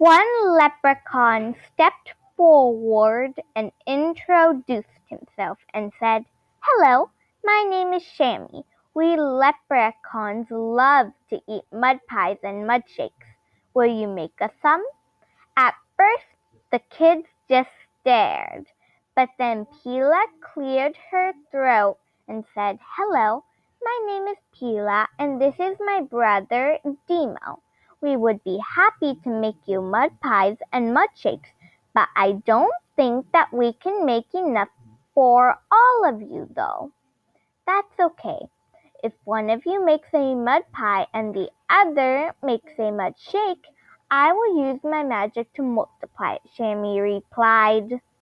One leprechaun stepped forward and introduced himself and said, "Hello, my name is Shammy. We leprechauns love to eat mud pies and mud shakes. Will you make us some?" At first the kids just stared, but then Pila cleared her throat and said, "Hello, my name is Pila and this is my brother Demo. We would be happy to make you mud pies and mud shakes, but I don't think that we can make enough for all of you though." "That's okay. If one of you makes a mud pie and the other makes a mud shake, I will use my magic to multiply it," Shammy replied.